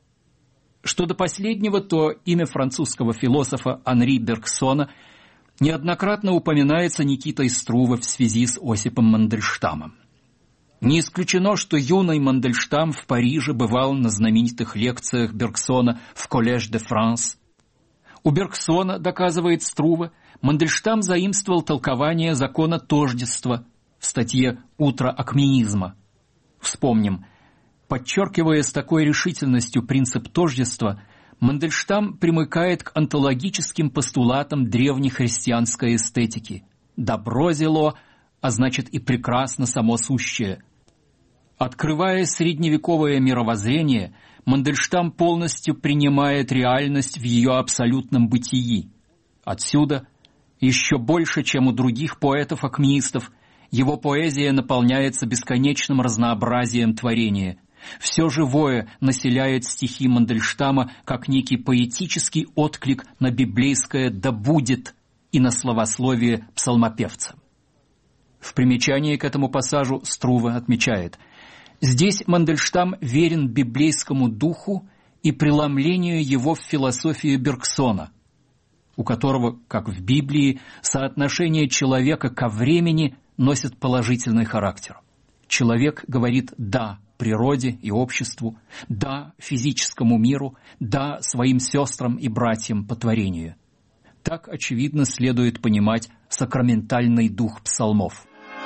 Speaker 6: Что до последнего, то имя французского философа Анри Бергсона неоднократно упоминается Никитой Струве в связи с Осипом Мандельштамом. Не исключено, что юный Мандельштам в Париже бывал на знаменитых лекциях Бергсона в Коллеж де Франс. У Бергсона, доказывает Струве, Мандельштам заимствовал толкование закона тождества в статье «Утро акмеизма». Вспомним, подчеркивая с такой решительностью принцип тождества, Мандельштам примыкает к онтологическим постулатам древнехристианской эстетики. Добро зело, а значит и прекрасно само сущее. Открывая средневековое мировоззрение, Мандельштам полностью принимает реальность в ее абсолютном бытии. Отсюда, еще больше, чем у других поэтов-акмеистов, его поэзия наполняется бесконечным разнообразием творения. Все живое населяет стихи Мандельштама как некий поэтический отклик на библейское «да будет» и на словословие псалмопевца. В примечании к этому пассажу Струве отмечает: здесь Мандельштам верен библейскому духу и преломлению его в философию Бергсона, у которого, как в Библии, соотношение человека ко времени носит положительный характер. Человек говорит «да» природе и обществу, «да» физическому миру, «да» своим сестрам и братьям по творению. Так, очевидно, следует понимать сакраментальный дух псалмов.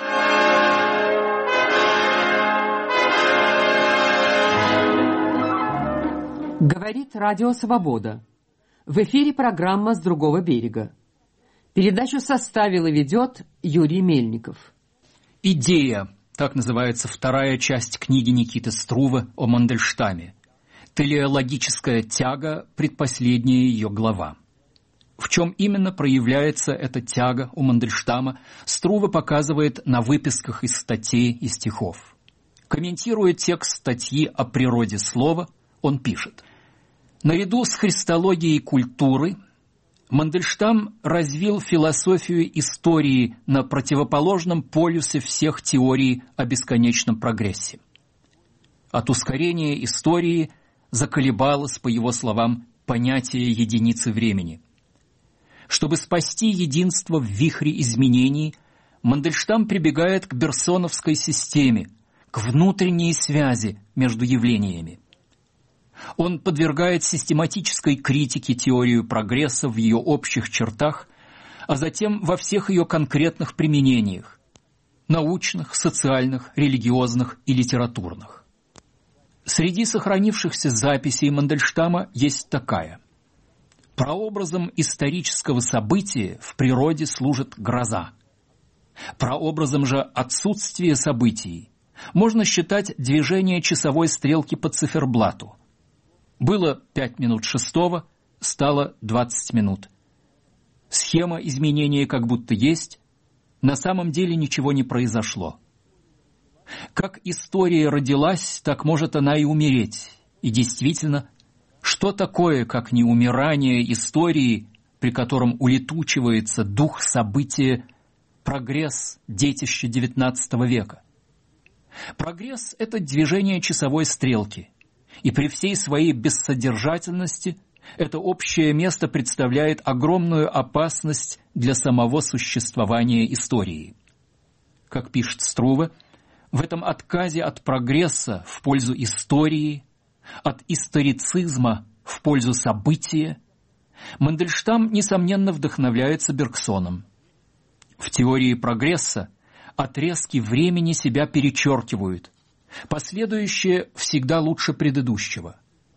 Speaker 7: Говорит Радио Свобода. В эфире программа «С другого берега». Передачу составил и ведет Юрий Мельников.
Speaker 6: «Идея» — так называется вторая часть книги Никиты Струве о Мандельштаме. «Телеологическая тяга» — предпоследняя ее глава. В чем именно проявляется эта тяга у Мандельштама, Струве показывает на выписках из статей и стихов. Комментируя текст статьи о природе слова, он пишет: «Наряду с христологией культуры Мандельштам развил философию истории на противоположном полюсе всех теорий о бесконечном прогрессе. От ускорения истории заколебалось, по его словам, понятие единицы времени. Чтобы спасти единство в вихре изменений, Мандельштам прибегает к берсоновской системе, к внутренней связи между явлениями. Он подвергает систематической критике теорию прогресса в ее общих чертах, а затем во всех ее конкретных применениях – научных, социальных, религиозных и литературных. Среди сохранившихся записей Мандельштама есть такая: «Прообразом исторического события в природе служит гроза. Прообразом же отсутствия событий можно считать движение часовой стрелки по циферблату. Было пять минут шестого, стало двадцать минут. Схема изменения как будто есть, на самом деле ничего не произошло. Как история родилась, так может она и умереть. И действительно, что такое, как не умирание истории, при котором улетучивается дух события, прогресс, детище девятнадцатого века? Прогресс — это движение часовой стрелки, и при всей своей бессодержательности это общее место представляет огромную опасность для самого существования истории. Как пишет Струве, в этом отказе от прогресса в пользу истории, от историцизма в пользу события, Мандельштам, несомненно, вдохновляется Бергсоном. В теории прогресса отрезки времени себя перечеркивают, последующее всегда лучше предыдущего.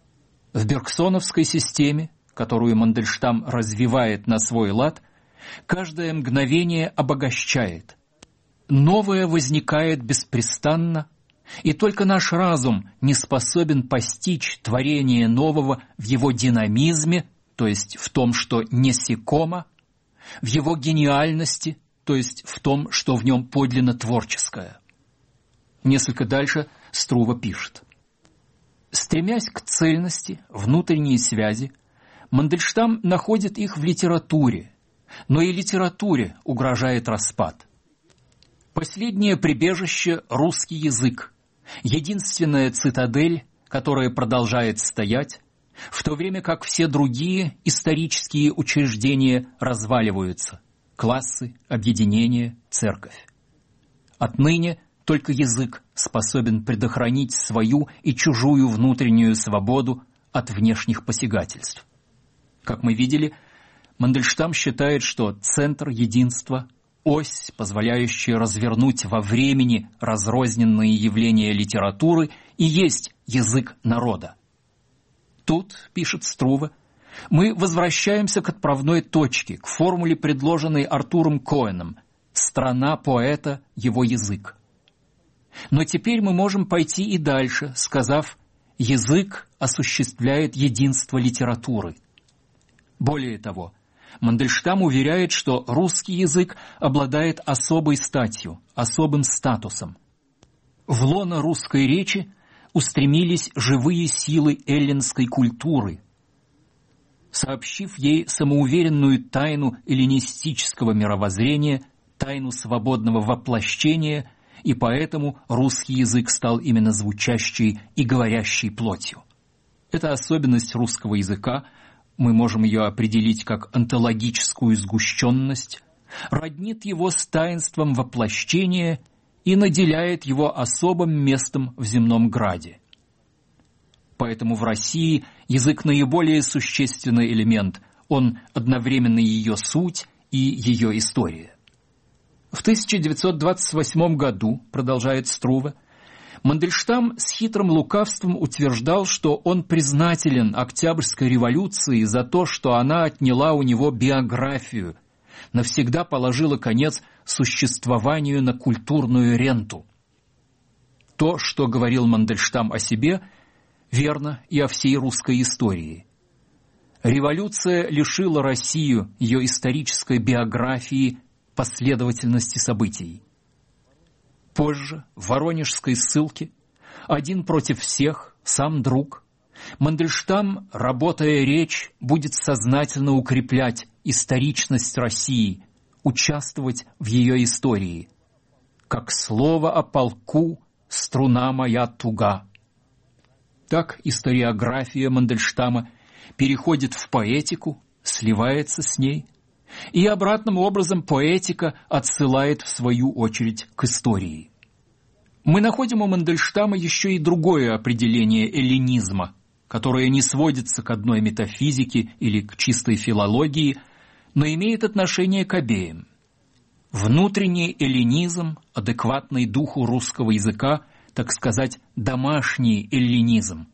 Speaker 6: В бергсоновской системе, которую Мандельштам развивает на свой лад, каждое мгновение обогащает. Новое возникает беспрестанно, и только наш разум не способен постичь творение нового в его динамизме, то есть в том, что несекомо, в его гениальности, то есть в том, что в нем подлинно творческое. Несколько дальше Струве пишет: стремясь к цельности, внутренней связи, Мандельштам находит их в литературе, но и литературе угрожает распад. Последнее прибежище – русский язык, единственная цитадель, которая продолжает стоять, в то время как все другие исторические учреждения разваливаются – классы, объединения, церковь. Отныне только язык способен предохранить свою и чужую внутреннюю свободу от внешних посягательств. Как мы видели, Мандельштам считает, что центр единства, ось, позволяющая развернуть во времени разрозненные явления литературы, и есть язык народа. Тут, пишет Струве, мы возвращаемся к отправной точке, к формуле, предложенной Артуром Коэном: «Страна поэта, его язык». Но теперь мы можем пойти и дальше, сказав: язык осуществляет единство литературы. Более того, Мандельштам уверяет, что русский язык обладает особой статью, особым статусом. В лоно русской речи устремились живые силы эллинской культуры. Сообщив ей самоуверенную тайну эллинистического мировоззрения, тайну свободного воплощения, и поэтому русский язык стал именно звучащей и говорящей плотью. Эта особенность русского языка, мы можем ее определить как онтологическую сгущенность, роднит его с таинством воплощения и наделяет его особым местом в земном граде. Поэтому в России язык наиболее существенный элемент, он одновременно ее суть и ее история. В тысяча девятьсот двадцать восьмом году, продолжает Струве, Мандельштам с хитрым лукавством утверждал, что он признателен Октябрьской революции за то, что она отняла у него биографию, навсегда положила конец существованию на культурную ренту. То, что говорил Мандельштам о себе, верно и о всей русской истории. Революция лишила Россию ее исторической биографии, последовательности событий. Позже, в Воронежской ссылке, один против всех, сам друг, Мандельштам, работая речь, будет сознательно укреплять историчность России, участвовать в ее истории. Как слово о полку, струна моя туга. Так историография Мандельштама переходит в поэтику, сливается с ней, и обратным образом поэтика отсылает в свою очередь к истории. Мы находим у Мандельштама еще и другое определение эллинизма, которое не сводится к одной метафизике или к чистой филологии, но имеет отношение к обеим. Внутренний эллинизм, адекватный духу русского языка, так сказать, домашний эллинизм.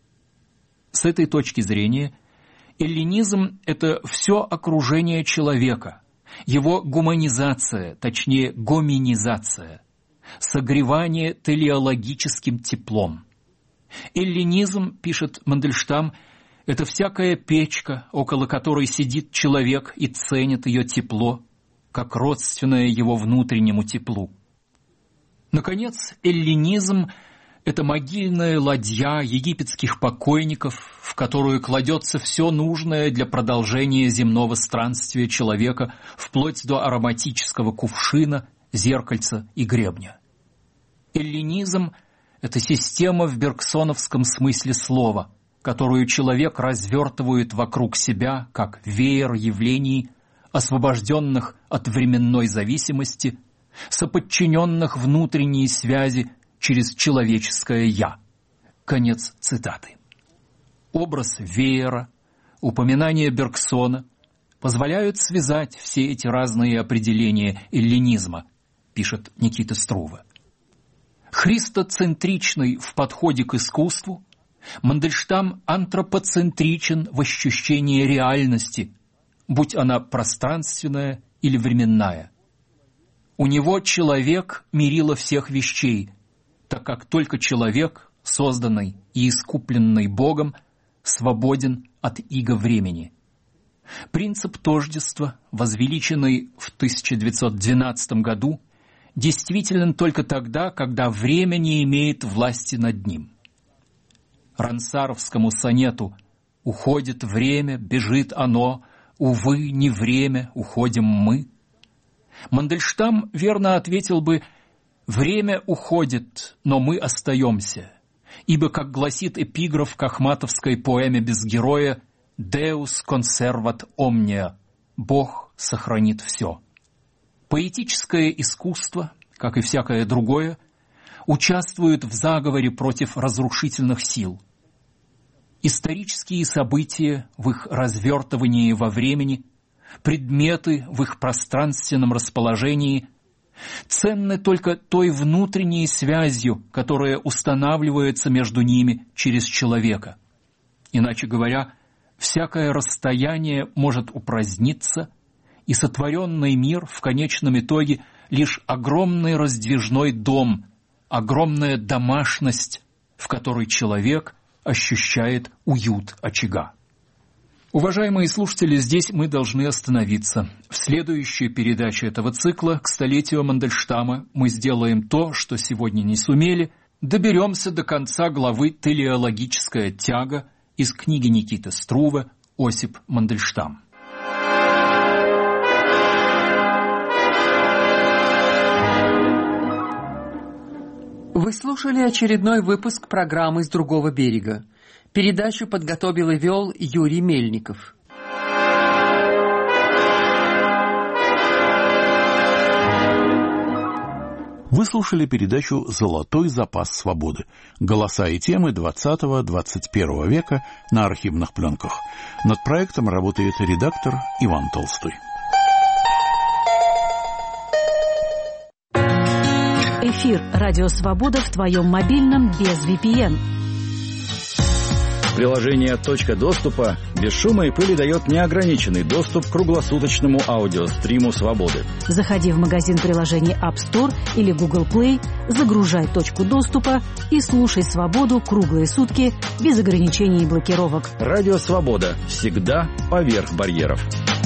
Speaker 6: С этой точки зрения эллинизм – это все окружение человека, его гуманизация, точнее гоминизация, согревание телеологическим теплом. Эллинизм, пишет Мандельштам, это всякая печка, около которой сидит человек и ценит ее тепло, как родственное его внутреннему теплу. Наконец, эллинизм – это могильная ладья египетских покойников, в которую кладется все нужное для продолжения земного странствия человека вплоть до ароматического кувшина, зеркальца и гребня. Эллинизм – это система в бергсоновском смысле слова, которую человек развертывает вокруг себя как веер явлений, освобожденных от временной зависимости, соподчиненных внутренней связи через человеческое «я». Конец цитаты. Образ веера, упоминание Бергсона позволяют связать все эти разные определения эллинизма, пишет Никита Струве. Христоцентричный в подходе к искусству, Мандельштам антропоцентричен в ощущении реальности, будь она пространственная или временная. У него человек мерило всех вещей, так как только человек, созданный и искупленный Богом, свободен от иго времени. Принцип тождества, возвеличенный в тысяча девятьсот двенадцатом году, действителен только тогда, когда время не имеет власти над ним. Рансаровскому сонету «Уходит время, бежит оно, увы, не время, уходим мы» Мандельштам верно ответил бы: «Время уходит, но мы остаемся, ибо, как гласит эпиграф к ахматовской поэме «Без героя», «Deus conservat omnia» – «Бог сохранит все». Поэтическое искусство, как и всякое другое, участвует в заговоре против разрушительных сил. Исторические события в их развертывании во времени, предметы в их пространственном расположении ценны только той внутренней связью, которая устанавливается между ними через человека. Иначе говоря, всякое расстояние может упраздниться, и сотворенный мир в конечном итоге лишь огромный раздвижной дом, огромная домашность, в которой человек ощущает уют очага. Уважаемые слушатели, здесь мы должны остановиться. В следующей передаче этого цикла к столетию Мандельштама мы сделаем то, что сегодня не сумели, доберемся до конца главы «Телеологическая тяга» из книги Никиты Струве «Осип Мандельштам».
Speaker 7: Вы слушали очередной выпуск программы «С другого берега». Передачу подготовил и вел Юрий Мельников.
Speaker 1: Вы слушали передачу «Золотой запас свободы». Голоса и темы двадцатого-двадцать первого века на архивных пленках. Над проектом работает редактор Иван Толстой.
Speaker 4: Эфир «Радио Свобода» в твоем мобильном без ви пи эн.
Speaker 5: Приложение «Точка доступа» без шума и пыли дает неограниченный доступ к круглосуточному аудиостриму «Свободы».
Speaker 4: Заходи в магазин приложений App Store или Google Play, загружай «Точку доступа» и слушай «Свободу» круглые сутки без ограничений и блокировок.
Speaker 5: Радио «Свобода» всегда поверх барьеров.